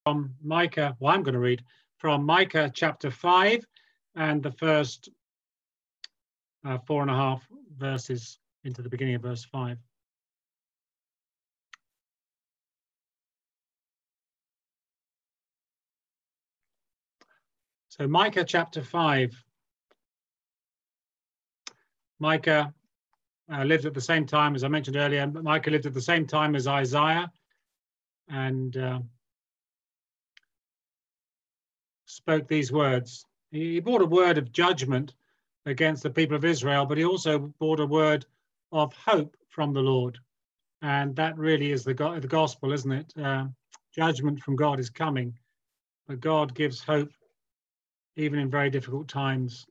from Micah. Well, I'm going to read from Micah chapter 5 and the first 4.5 verses into the beginning of verse 5. So Micah chapter 5. Micah lived at the same time, as I mentioned earlier. Micah lived at the same time as Isaiah and spoke these words. He brought a word of judgment against the people of Israel, but he also brought a word of hope from the Lord. And that really is the gospel, isn't it? Judgment from God is coming, but God gives hope even in very difficult times.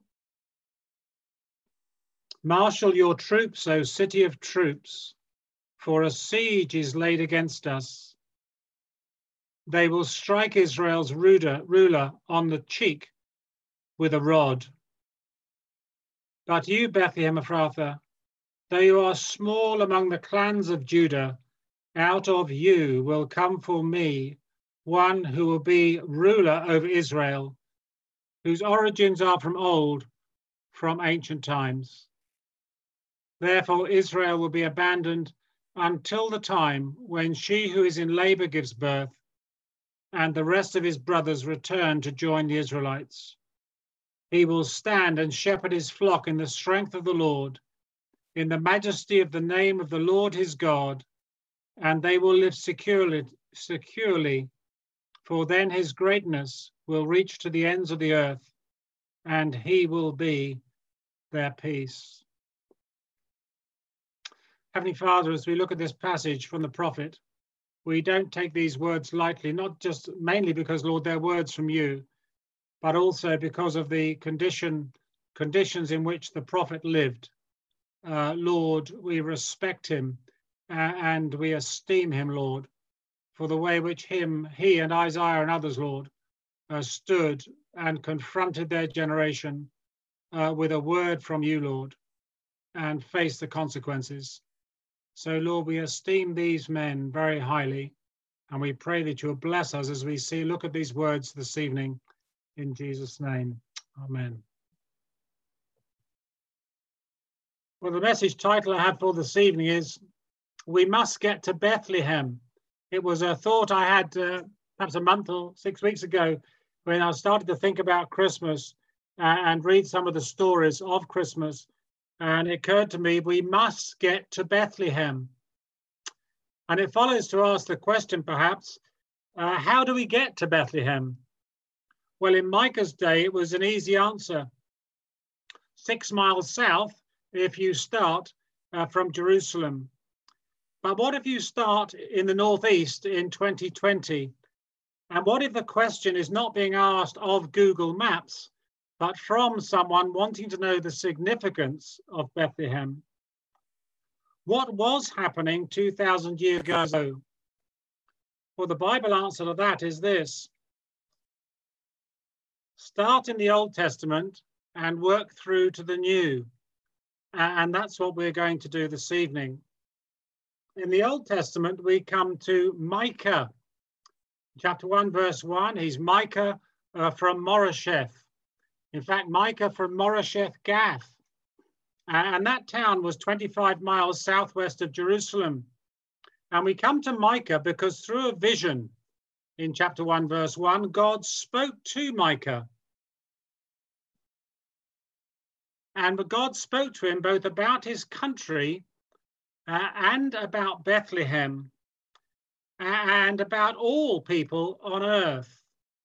Marshal your troops, O city of troops, for a siege is laid against us. They will strike Israel's ruler on the cheek with a rod. But you, Bethlehem Ephrathah, though you are small among the clans of Judah, out of you will come for me one who will be ruler over Israel, whose origins are from old, from ancient times. Therefore Israel will be abandoned until the time when she who is in labor gives birth, and the rest of his brothers return to join the Israelites. He will stand and shepherd his flock in the strength of the Lord, in the majesty of the name of the Lord his God, and they will live securely, for then his greatness will reach to the ends of the earth, and he will be their peace. Heavenly Father, as we look at this passage from the prophet, we don't take these words lightly, not just mainly because, Lord, they're words from you, but also because of the conditions in which the prophet lived. Lord, we respect him and we esteem him, Lord, for the way which he and Isaiah and others, Lord, stood and confronted their generation with a word from you, Lord, and faced the consequences. So, Lord, we esteem these men very highly, and we pray that you will bless us as we look at these words this evening. In Jesus' name, amen. Well, the message title I have for this evening is, We Must Get to Bethlehem. It was a thought I had perhaps a month or 6 weeks ago when I started to think about Christmas and read some of the stories of Christmas. And it occurred to me, we must get to Bethlehem. And it follows to ask the question, perhaps, how do we get to Bethlehem? Well, in Micah's day, it was an easy answer. 6 miles south, if you start from Jerusalem. But what if you start in the northeast in 2020? And what if the question is not being asked of Google Maps, but from someone wanting to know the significance of Bethlehem? What was happening 2,000 years ago? Well, the Bible answer to that is this. Start in the Old Testament and work through to the New. And that's what we're going to do this evening. In the Old Testament, we come to Micah. Chapter 1, verse 1, he's Micah from Moresheth. In fact, Micah from Moresheth Gath. And that town was 25 miles southwest of Jerusalem. And we come to Micah because through a vision in chapter 1, verse 1, God spoke to Micah. And God spoke to him both about his country and about Bethlehem and about all people on earth.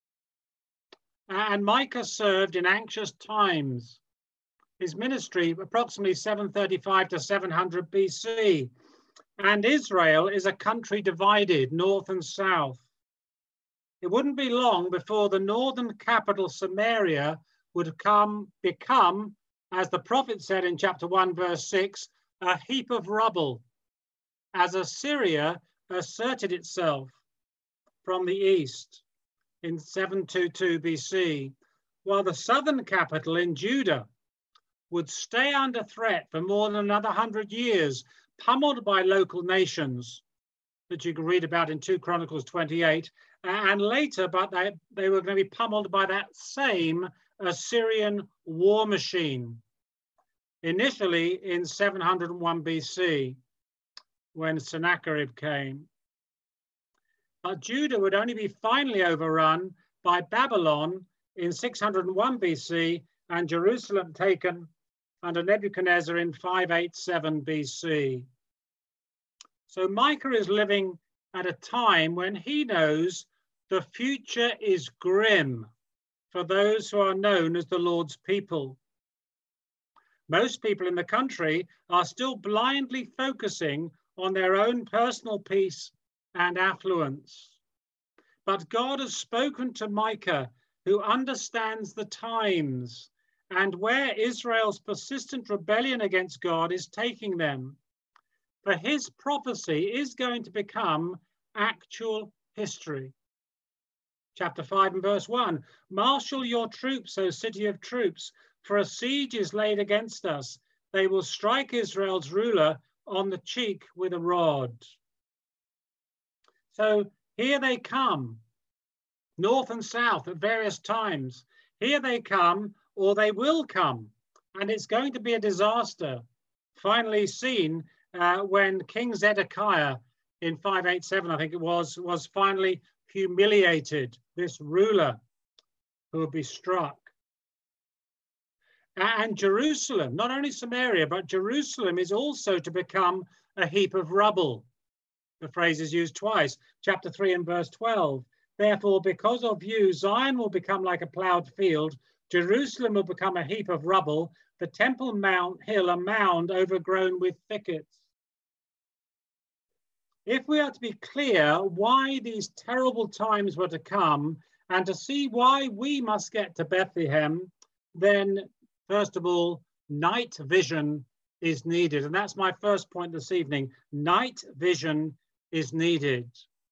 And Micah served in anxious times. His ministry, approximately 735 to 700 BC. And Israel is a country divided north and south. It wouldn't be long before the northern capital, Samaria, would become, as the prophet said in chapter 1, verse 6, a heap of rubble, as Assyria asserted itself from the east in 722 BC, while the southern capital in Judah would stay under threat for more than another 100 years, pummeled by local nations that you can read about in 2 Chronicles 28, And later, but they were going to be pummeled by that same Assyrian war machine. Initially in 701 BC, when Sennacherib came. But Judah would only be finally overrun by Babylon in 601 BC and Jerusalem taken under Nebuchadnezzar in 587 BC. So Micah is living at a time when he knows the future is grim for those who are known as the Lord's people. Most people in the country are still blindly focusing on their own personal peace and affluence. But God has spoken to Micah, who understands the times and where Israel's persistent rebellion against God is taking them. For his prophecy is going to become actual history. Chapter 5 and verse 1, marshal your troops, O city of troops, for a siege is laid against us. They will strike Israel's ruler on the cheek with a rod. So here they come, north and south at various times. Here they come, or they will come, and it's going to be a disaster. Finally seen when King Zedekiah in 587, I think it was finally humiliated, this ruler who would be struck. And Jerusalem, not only Samaria, but Jerusalem is also to become a heap of rubble. The phrase is used twice, chapter 3 and verse 12. Therefore, because of you, Zion will become like a plowed field. Jerusalem will become a heap of rubble. The Temple Mount Hill, a mound overgrown with thickets. If we are to be clear why these terrible times were to come and to see why we must get to Bethlehem, then first of all, night vision is needed. And that's my first point this evening. Night vision is needed.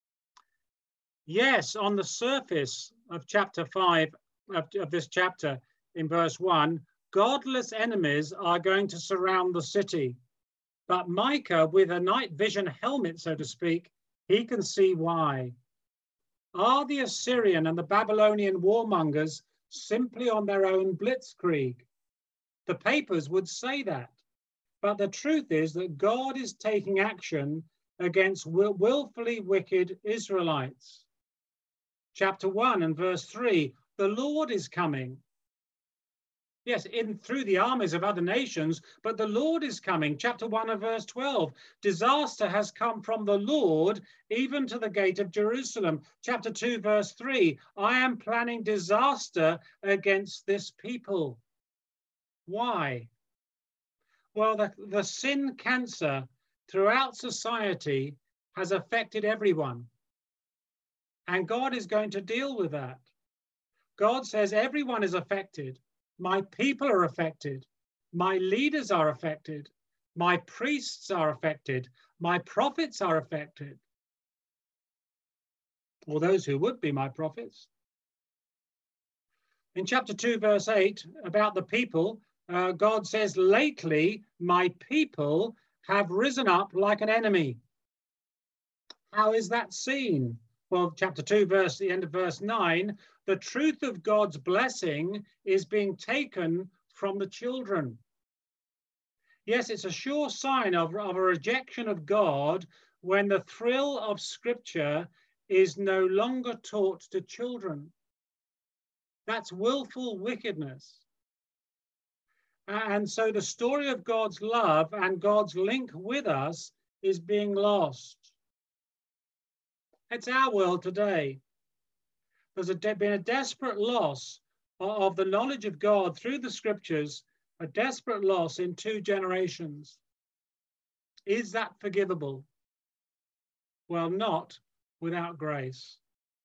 Yes, on the surface of chapter 5 of this chapter in verse 1, godless enemies are going to surround the city. But Micah, with a night vision helmet, so to speak, he can see why. Are the Assyrian and the Babylonian warmongers simply on their own blitzkrieg? The papers would say that. But the truth is that God is taking action against willfully wicked Israelites. Chapter 1 and verse 3, the Lord is coming. Yes, through the armies of other nations, but the Lord is coming. Chapter 1 and verse 12, disaster has come from the Lord, even to the gate of Jerusalem. Chapter 2, verse 3, I am planning disaster against this people. Why? Well, the sin cancer throughout society has affected everyone. And God is going to deal with that. God says everyone is affected. My people are affected. My leaders are affected. My priests are affected. My prophets are affected. Or those who would be my prophets. In chapter 2, verse 8, about the people, God says, lately my people have risen up like an enemy. How is that seen? Well, chapter 2, the end of verse 9, the truth of God's blessing is being taken from the children. Yes, it's a sure sign of a rejection of God when the thrill of Scripture is no longer taught to children. That's willful wickedness. And so the story of God's love and God's link with us is being lost. It's our world today. There's been a desperate loss of the knowledge of God through the Scriptures, a desperate loss in 2 generations. Is that forgivable? Well, not without grace.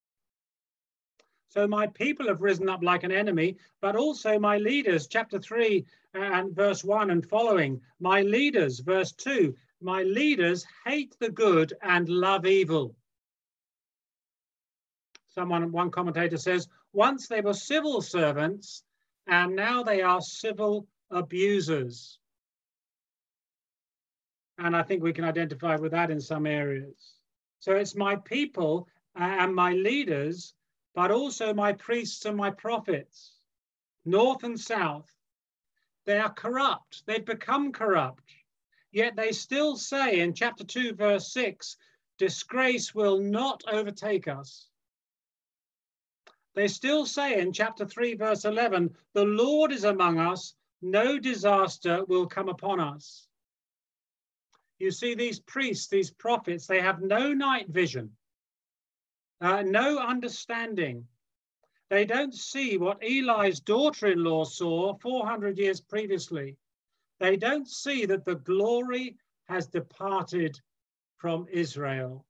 So my people have risen up like an enemy, but also my leaders, chapter 3 and verse 1 and following. My leaders, verse 2, my leaders hate the good and love evil. One commentator says, once they were civil servants, and now they are civil abusers. And I think we can identify with that in some areas. So it's my people and my leaders, but also my priests and my prophets, north and south. They are corrupt. They've become corrupt. Yet they still say in chapter 2, verse 6, disgrace will not overtake us. They still say in chapter 3, verse 11, the Lord is among us, no disaster will come upon us. You see, these priests, these prophets, they have no night vision, no understanding. They don't see what Eli's daughter-in-law saw 400 years previously. They don't see that the glory has departed from Israel.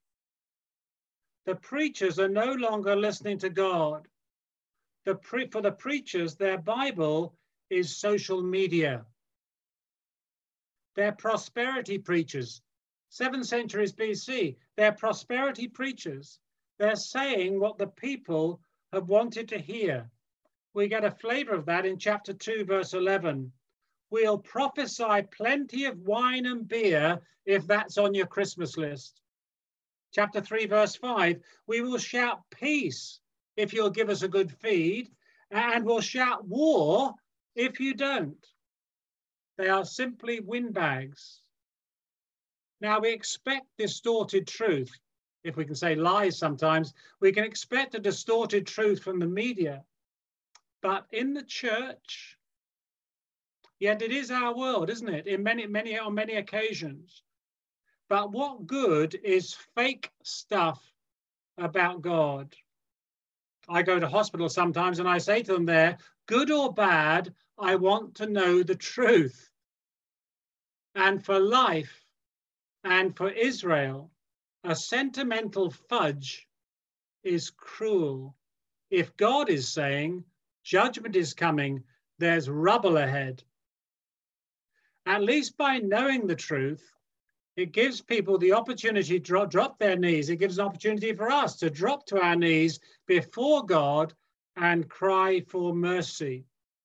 The preachers are no longer listening to God. For the preachers, their Bible is social media. They're prosperity preachers. 7 centuries BC, they're prosperity preachers. They're saying what the people have wanted to hear. We get a flavor of that in chapter 2, verse 11. We'll prophesy plenty of wine and beer if that's on your Christmas list. Chapter 3, verse 5, we will shout peace if you'll give us a good feed, and we'll shout war if you don't. They are simply windbags. Now, we expect distorted truth. If we can say lies sometimes, we can expect a distorted truth from the media. But in the church, yet it is our world, isn't it? On many occasions. But what good is fake stuff about God? I go to hospital sometimes and I say to them there, good or bad, I want to know the truth. And for life and for Israel, a sentimental fudge is cruel. If God is saying judgment is coming, there's rubble ahead. At least by knowing the truth, it gives people the opportunity to drop their knees. It gives an opportunity for us to drop to our knees before God and cry for mercy.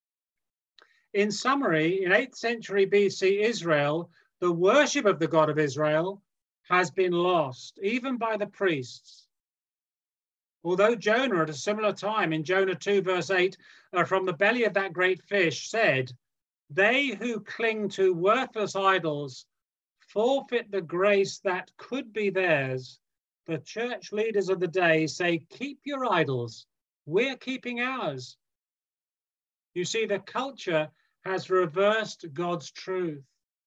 In summary, in 8th century BC Israel, the worship of the God of Israel has been lost, even by the priests. Although Jonah at a similar time in Jonah 2 verse 8, from the belly of that great fish said, they who cling to worthless idols forfeit the grace that could be theirs. The church leaders of the day say, keep your idols. We're keeping ours. You see, the culture has reversed God's truth.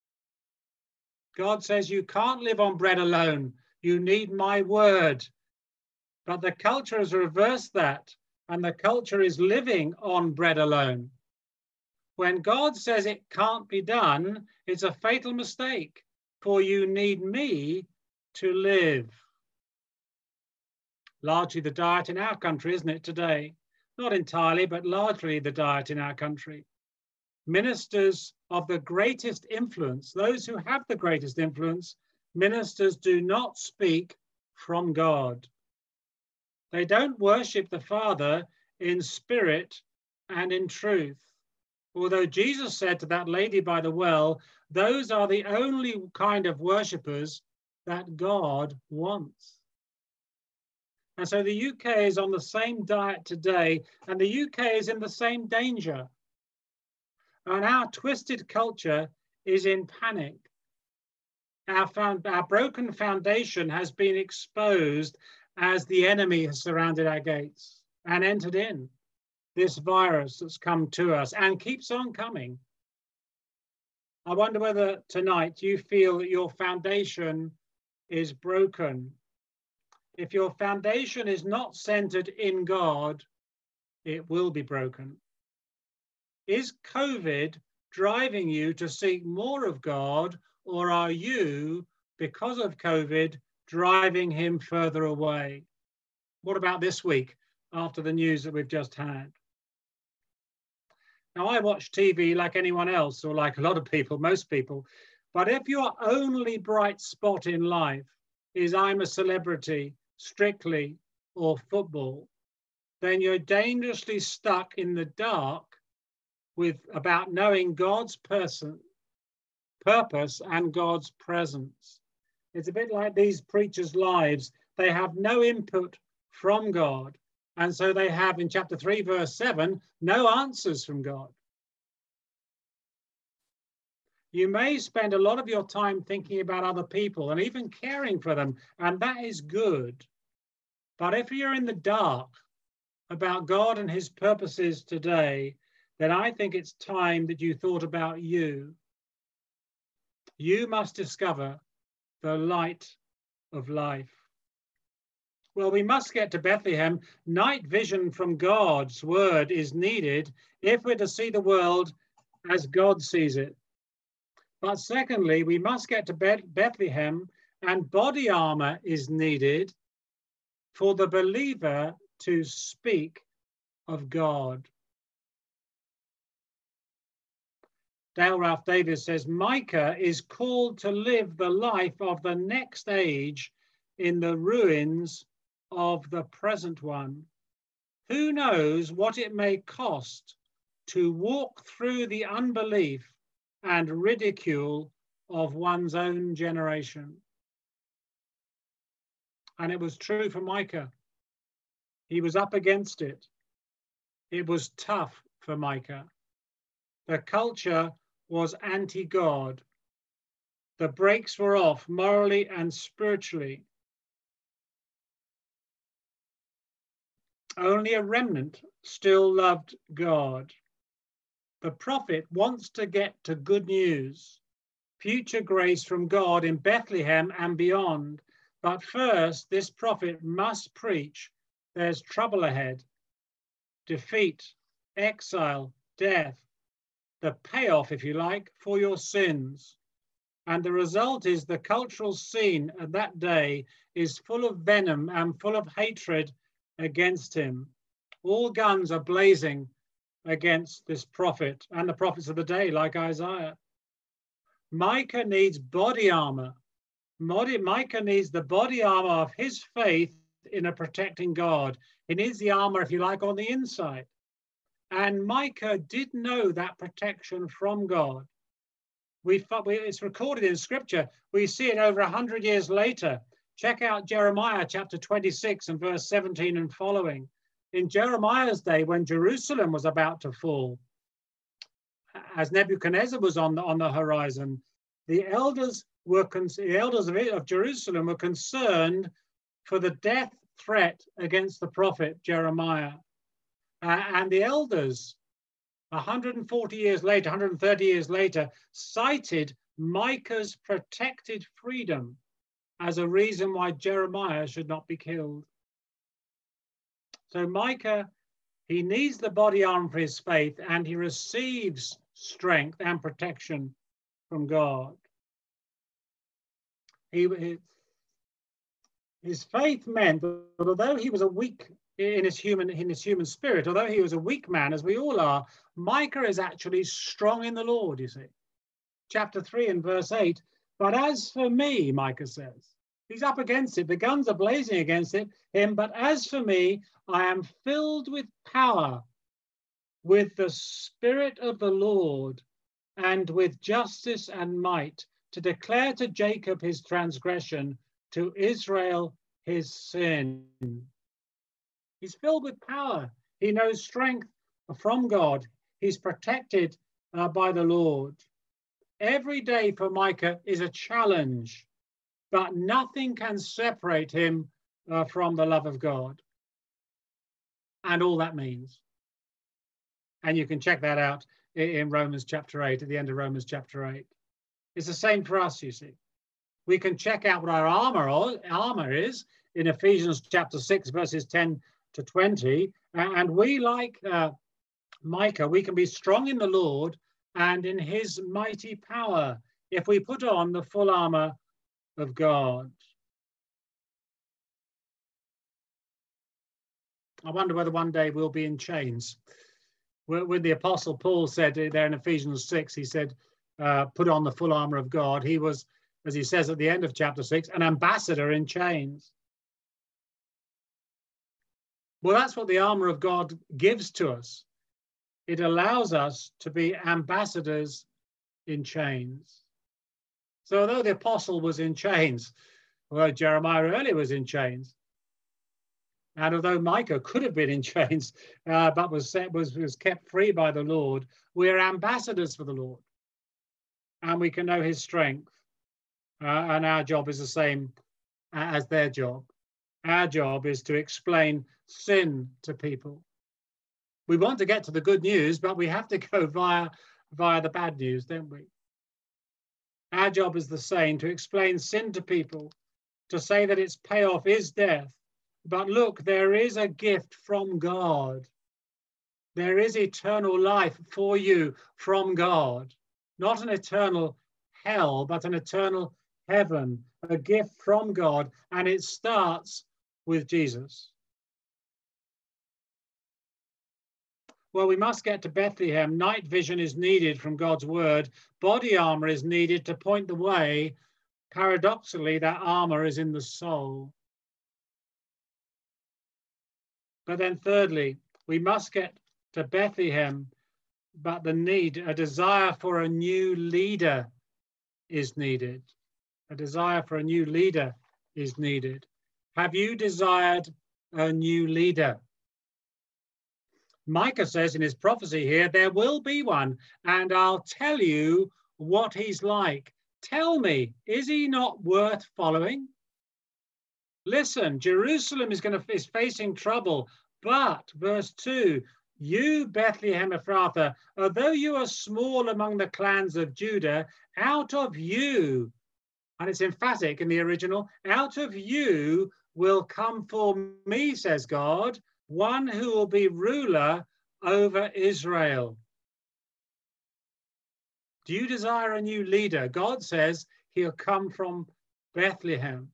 God says you can't live on bread alone. You need my word. But the culture has reversed that, and the culture is living on bread alone. When God says it can't be done, it's a fatal mistake, for you need me to live. Largely the diet in our country, isn't it, today? Not entirely, but largely the diet in our country. Ministers of the greatest influence, those who have the greatest influence, ministers do not speak from God. They don't worship the Father in spirit and in truth. Although Jesus said to that lady by the well, those are the only kind of worshippers that God wants. And so the UK is on the same diet today, and the UK is in the same danger. And our twisted culture is in panic. Our broken foundation has been exposed as the enemy has surrounded our gates and entered in. This virus that's come to us and keeps on coming. I wonder whether tonight you feel that your foundation is broken. If your foundation is not centered in God, it will be broken. Is COVID driving you to seek more of God, or are you, because of COVID, driving him further away? What about this week after the news that we've just had? Now, I watch TV like anyone else, or like a lot of people, most people, but if your only bright spot in life is I'm a celebrity, Strictly, or football, then you're dangerously stuck in the dark about knowing God's purpose and God's presence. It's a bit like these preachers' lives. They have no input from God. And so they have in chapter 3, verse 7, no answers from God. You may spend a lot of your time thinking about other people and even caring for them, and that is good. But if you're in the dark about God and his purposes today, then I think it's time that you thought about you. You must discover the light of life. Well, we must get to Bethlehem. Night vision from God's word is needed if we're to see the world as God sees it. But secondly, we must get to Bethlehem, and body armor is needed for the believer to speak of God. Dale Ralph Davis says, Micah is called to live the life of the next age in the ruins of the present one. Who knows what it may cost to walk through the unbelief and ridicule of one's own generation? And it was true for Micah. He was up against it. It was tough for Micah. The culture was anti-God. The brakes were off morally and spiritually. Only a remnant still loved God. The prophet wants to get to good news, future grace from God in Bethlehem and beyond. But first, this prophet must preach there's trouble ahead, defeat, exile, death, the payoff, if you like, for your sins. And the result is the cultural scene at that day is full of venom and full of hatred against him. All guns are blazing against this prophet and the prophets of the day, like Isaiah. Micah needs body armor. Micah needs the body armor of his faith in a protecting God. He needs the armor, if you like, on the inside. And Micah did know that protection from God. It's recorded in scripture. We see it over 100 years later. Check out Jeremiah chapter 26 and verse 17 and following. In Jeremiah's day, when Jerusalem was about to fall, as Nebuchadnezzar was on the horizon, the elders of Jerusalem were concerned for the death threat against the prophet Jeremiah. And the elders, 140 years later, 130 years later, cited Micah's protected freedom as a reason why Jeremiah should not be killed. So Micah, he needs the body armor for his faith, and he receives strength and protection from God. His faith meant that although he was a weak in his human spirit, although he was a weak man, as we all are, Micah is actually strong in the Lord, you see. Chapter 3 and verse 8, but as for me, Micah says, he's up against it. The guns are blazing against him. But as for me, I am filled with power, with the Spirit of the Lord, and with justice and might, to declare to Jacob his transgression, to Israel his sin. He's filled with power. He knows strength from God. He's protected by the Lord. Every day for Micah is a challenge, but nothing can separate him from the love of God and all that means. And you can check that out in Romans chapter 8, at the end of Romans chapter 8. It's the same for us, you see. We can check out what our armor is in Ephesians chapter 6, verses 10 to 20. And we, like Micah, we can be strong in the Lord and in his mighty power if we put on the full armor of God. I wonder whether one day we'll be in chains. When the Apostle Paul said there in Ephesians 6, he said, put on the full armor of God. He was, as he says at the end of chapter 6, an ambassador in chains. Well, that's what the armor of God gives to us. It allows us to be ambassadors in chains. So although the apostle was in chains, although Jeremiah earlier was in chains, And although Micah could have been in chains, but was kept free by the Lord, we're ambassadors for the Lord. And we can know his strength. And our job is the same as their job. Our job is to explain sin to people. We want to get to the good news, but we have to go via the bad news, don't we? Our job is the same, to explain sin to people, to say that its payoff is death. But look, there is a gift from God. There is eternal life for you from God. Not an eternal hell, but an eternal heaven, a gift from God. And it starts with Jesus. Well, we must get to Bethlehem. Night vision is needed from God's word. Body armor is needed to point the way. Paradoxically, that armor is in the soul. But then thirdly, we must get to Bethlehem, but a desire for a new leader is needed. A desire for a new leader is needed. Have you desired a new leader? Micah says in his prophecy here, there will be one, and I'll tell you what he's like. Tell me, is he not worth following? Listen, Jerusalem is facing trouble, but verse 2, you, Bethlehem Ephrathah, although you are small among the clans of Judah, out of you, and it's emphatic in the original, out of you will come for me, says God, one who will be ruler over Israel. Do you desire a new leader? God says he'll come from Bethlehem.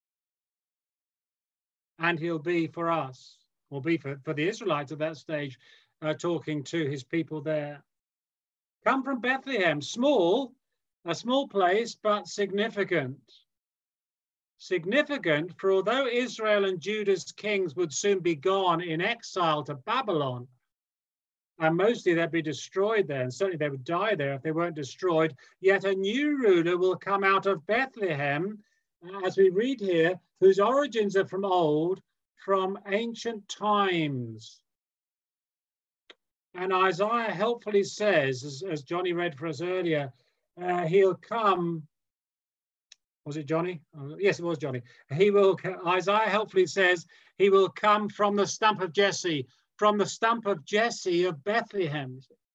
And he'll be for us, or be for the Israelites at that stage, talking to his people there. Come from Bethlehem, a small place, but significant. Significant, for although Israel and Judah's kings would soon be gone in exile to Babylon, and mostly they'd be destroyed there, and certainly they would die there if they weren't destroyed, yet a new ruler will come out of Bethlehem, as we read here, whose origins are from old, from ancient times. And Isaiah helpfully says, as Johnny read for us earlier, he'll come. Was it Johnny? Yes, it was Johnny. Isaiah helpfully says he will come from the stump of Jesse, from the stump of Jesse of Bethlehem,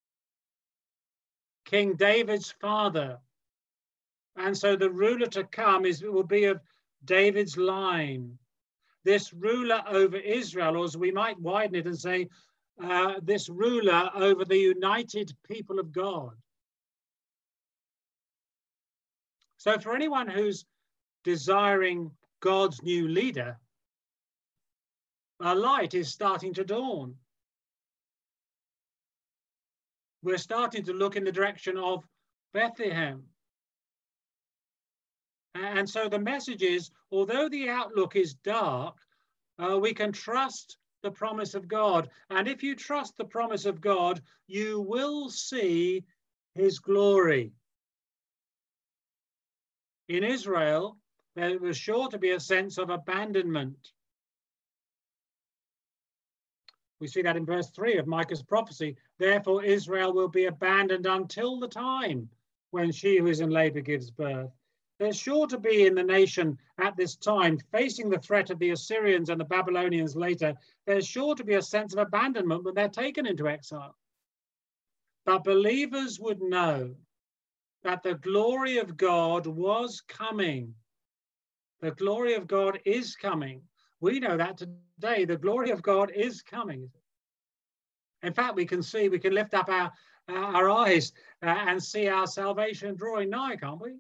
King David's father. And so the ruler to come will be of David's line. This ruler over Israel, or as we might widen it and say, this ruler over the united people of God. So for anyone who's desiring God's new leader, a light is starting to dawn. We're starting to look in the direction of Bethlehem. And so the message is, although the outlook is dark, we can trust the promise of God. And if you trust the promise of God, you will see his glory. In Israel, there was sure to be a sense of abandonment. We see that in verse 3 of Micah's prophecy. Therefore, Israel will be abandoned until the time when she who is in labor gives birth. There's sure to be in the nation at this time, facing the threat of the Assyrians and the Babylonians later, there's sure to be a sense of abandonment when they're taken into exile. But believers would know that the glory of God was coming. The glory of God is coming. We know that today. The glory of God is coming. In fact, we can lift up our eyes and see our salvation drawing nigh, can't we?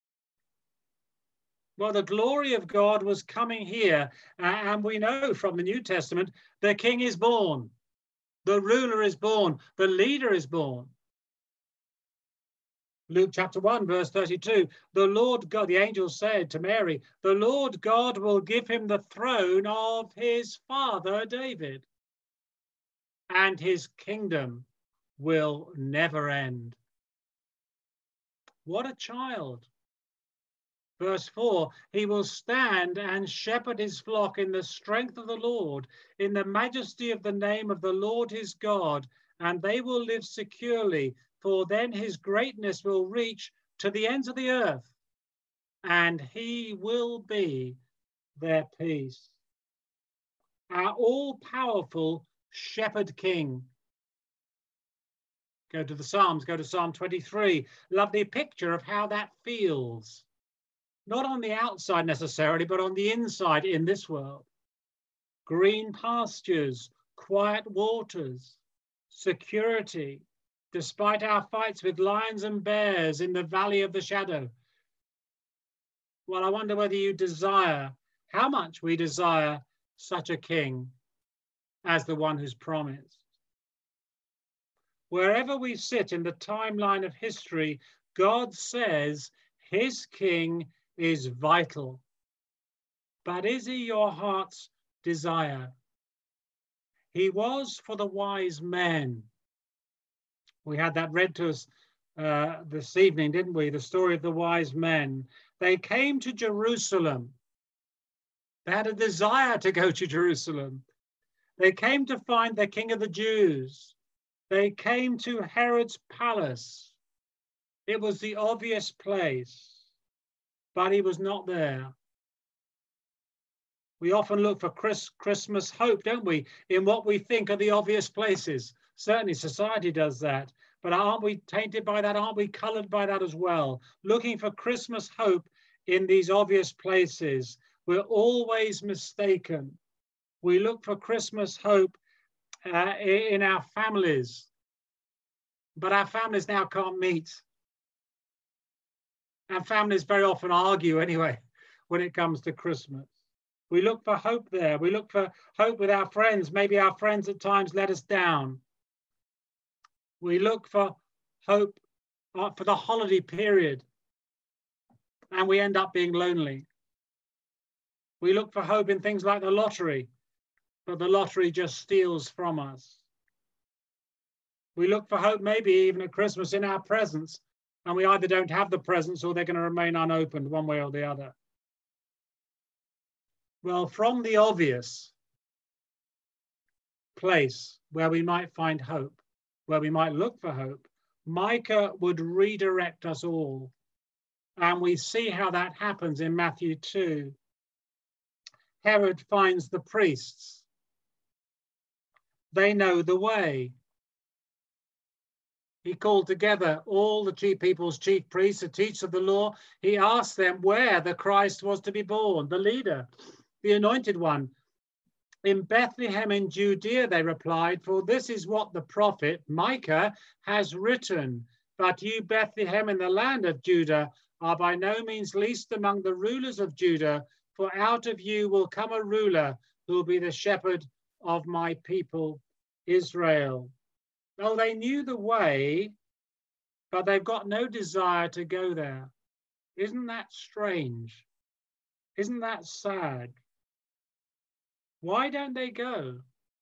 Well, the glory of God was coming here. And we know from the New Testament, the king is born. The ruler is born. The leader is born. Luke chapter 1, verse 32, the Lord God, the angel said to Mary, the Lord God will give him the throne of his father David, and his kingdom will never end. What a child. Verse 4, he will stand and shepherd his flock in the strength of the Lord, in the majesty of the name of the Lord his God, and they will live securely, for then his greatness will reach to the ends of the earth, and he will be their peace. Our all-powerful shepherd king. Go to the Psalms, go to Psalm 23. Lovely picture of how that feels. Not on the outside necessarily, but on the inside in this world. Green pastures, quiet waters, security, despite our fights with lions and bears in the valley of the shadow. Well, I wonder whether you desire, how much we desire such a king as the one who's promised. Wherever we sit in the timeline of history, God says his king is vital. But is he your heart's desire? He was for the wise men. We had that read to us this evening, didn't we? The story of the wise men. They came to Jerusalem. They had a desire to go to Jerusalem. They came to find the King of the Jews. They came to Herod's palace. It was the obvious place, but he was not there. We often look for Christmas hope, don't we, in what we think are the obvious places. Certainly society does that. But aren't we tainted by that? Aren't we colored by that as well? Looking for Christmas hope in these obvious places. We're always mistaken. We look for Christmas hope in our families. But our families now can't meet. And families very often argue anyway when it comes to Christmas. We look for hope there. We look for hope with our friends. Maybe our friends at times let us down. We look for hope for the holiday period, and we end up being lonely. We look for hope in things like the lottery, but the lottery just steals from us. We look for hope maybe even at Christmas in our presents, and we either don't have the presents or they're going to remain unopened one way or the other. Well, from the obvious place where we might find hope, where we might look for hope, Micah would redirect us all. And we see how that happens in Matthew 2. Herod finds the priests. They know the way. He called together all the people's chief priests, the teachers of the law. He asked them where the Christ was to be born, the leader, the anointed one. In Bethlehem in Judea, they replied, for this is what the prophet Micah has written. But you, Bethlehem, in the land of Judah, are by no means least among the rulers of Judah, for out of you will come a ruler who will be the shepherd of my people, Israel. Oh, they knew the way, but they've got no desire to go there. Isn't that strange? Isn't that sad? Why don't they go?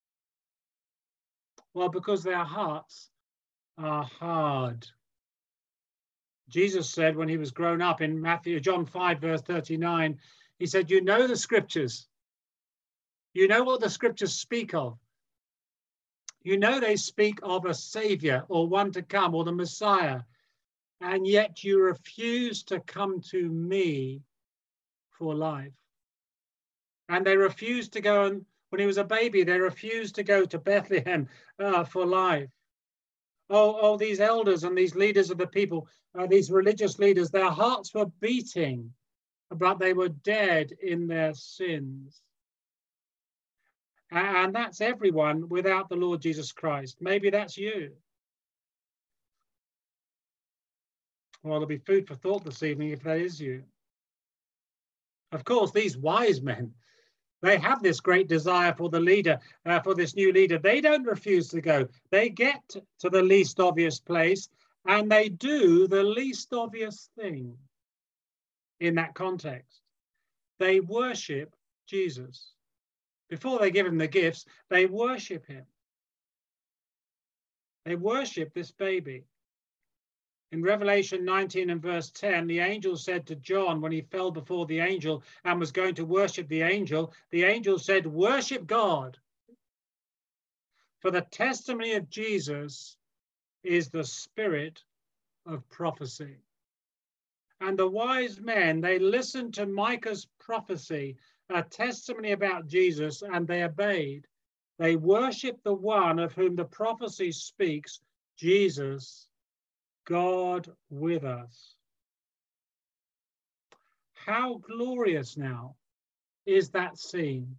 Well, because their hearts are hard. Jesus said when he was grown up in John 5, verse 39, he said, you know the scriptures. You know what the scriptures speak of. You know they speak of a savior or one to come or the Messiah, and yet you refuse to come to me for life. And they refused to go, and when he was a baby, they refused to go to Bethlehem for life. Oh, these elders and these leaders of the people, these religious leaders, their hearts were beating, but they were dead in their sins. And that's everyone without the Lord Jesus Christ. Maybe that's you. Well, there'll be food for thought this evening if that is you. Of course, these wise men, they have this great desire for the leader, for this new leader. They don't refuse to go. They get to the least obvious place and they do the least obvious thing in that context. They worship Jesus. Before they give him the gifts, they worship him. They worship this baby. In Revelation 19 and verse 10, the angel said to John when he fell before the angel and was going to worship the angel said, "Worship God. For the testimony of Jesus is the spirit of prophecy." And the wise men, they listened to Micah's prophecy, a testimony about Jesus, and they obeyed. They worshiped the one of whom the prophecy speaks, Jesus, God with us. How glorious now is that scene.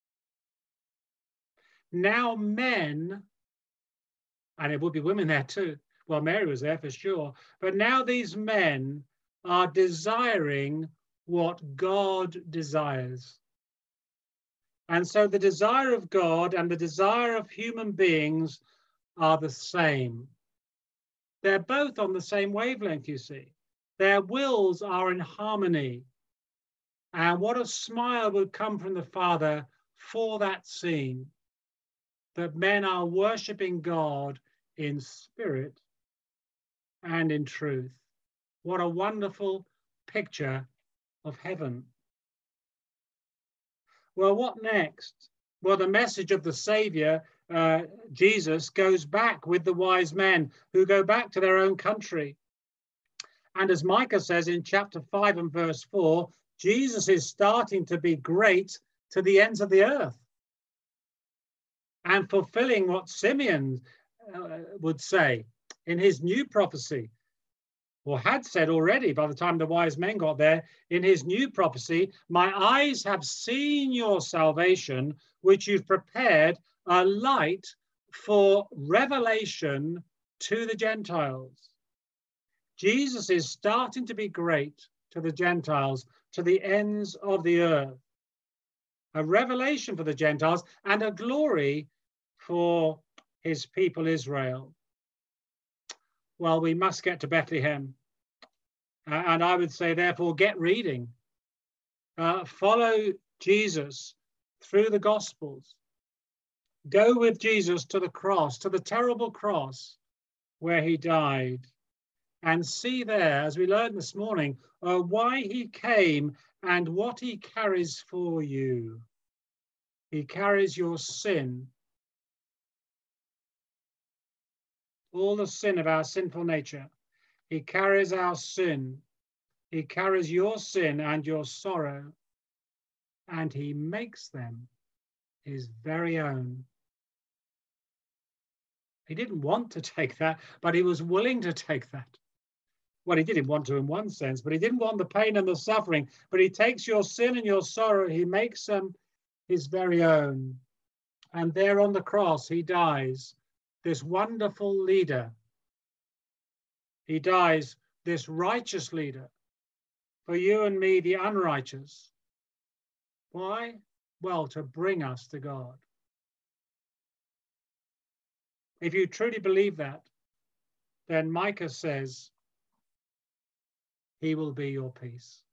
Now men, and it would be women there too, well, Mary was there for sure, but now these men are desiring what God desires. And so the desire of God and the desire of human beings are the same. They're both on the same wavelength, you see. Their wills are in harmony. And what a smile would come from the Father for that scene, that men are worshiping God in spirit and in truth. What a wonderful picture of heaven. Well, what next? Well, the message of the Savior, Jesus, goes back with the wise men who go back to their own country. And as Micah says in chapter 5 and verse 4, Jesus is starting to be great to the ends of the earth and fulfilling what Simeon would say in his new prophecy, or had said already by the time the wise men got there, in his new prophecy, "My eyes have seen your salvation, which you've prepared, a light for revelation to the Gentiles." Jesus is starting to be great to the Gentiles, to the ends of the earth. A revelation for the Gentiles and a glory for his people Israel. Well, we must get to Bethlehem. And I would say, therefore, get reading. Follow Jesus through the Gospels. Go with Jesus to the cross, to the terrible cross where he died. And see there, as we learned this morning, why he came and what he carries for you. He carries your sin. All the sin of our sinful nature. He carries our sin. He carries your sin and your sorrow, and he makes them his very own. He didn't want to take that, but he was willing to take that. Well, he didn't want to in one sense, but he didn't want the pain and the suffering. But he takes your sin and your sorrow, he makes them his very own. And there on the cross, he dies, this wonderful leader. He dies, this righteous leader, for you and me, the unrighteous. Why? Well, to bring us to God. If you truly believe that, then Micah says, he will be your peace.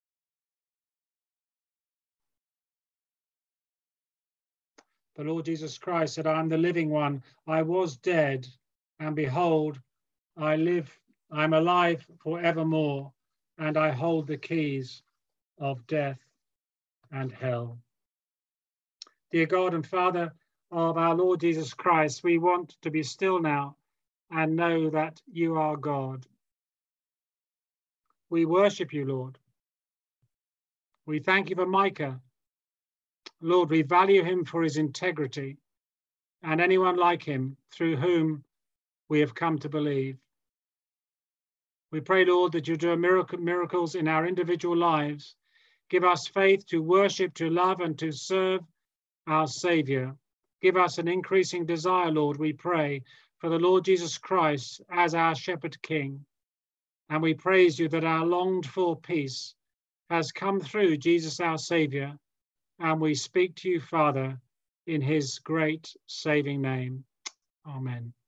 The Lord Jesus Christ said, I am the living one. I was dead, and behold, I live. I'm alive forevermore, and I hold the keys of death and hell. Dear God and Father of our Lord Jesus Christ, we want to be still now and know that you are God. We worship you, Lord. We thank you for Micah. Lord, we value him for his integrity and anyone like him through whom we have come to believe. We pray, Lord, that you do miracles in our individual lives. Give us faith to worship, to love, and to serve our Saviour. Give us an increasing desire, Lord, we pray, for the Lord Jesus Christ as our Shepherd King. And we praise you that our longed-for peace has come through Jesus our Saviour. And we speak to you, Father, in his great saving name. Amen.